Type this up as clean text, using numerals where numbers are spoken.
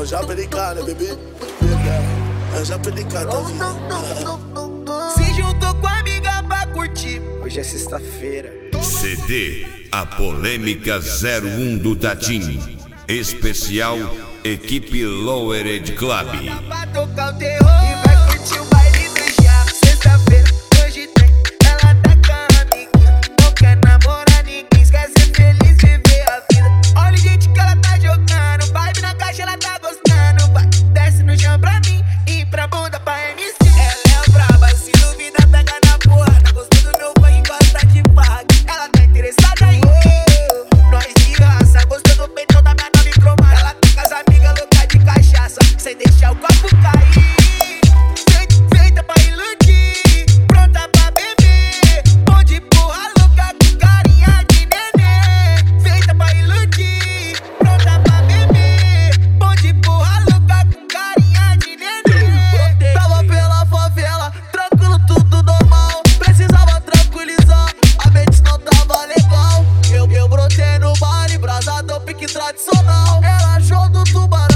Eu já brincar, né, bebê? Eu já brincar, tá vindo. Se juntou com a amiga pra curtir. Hoje é sexta-feira. CD A Polêmica 01 do Tatim. Especial Equipe Lowered Club. Pra tocar o terror e vai curtir o baile do Japa. Sexta-feira, hoje tem. Ela tá com a amiguinha. Não quer namorar ninguém, quer ser feliz, viver a vida. Olha o jeito que ela tá jogando. Vibe na caixa, ela tá gostando. Vai, desce no chão pra mim e pra bunda pra MC. Ela é braba, se duvida, pega na porra. Tá gostando do meu fã e gosta de paga. Ela tá interessada em nós de raça. Gostou do peitão da minha nova cromada. Ela tá com as amigas loucas de cachaça, sem deixar o copo cair. Feita pra iludir, pronta pra beber. Bom de porra louca com carinha de neném. Feita pra iludir, pronta pra beber. Bom de porra louca com carinha de neném. Tava pela favela, tranquilo, tudo normal. Precisava tranquilizar, a mente não tava legal. Eu brotei no baile, brasadão, pique tradicional. Ela achou do tubarão.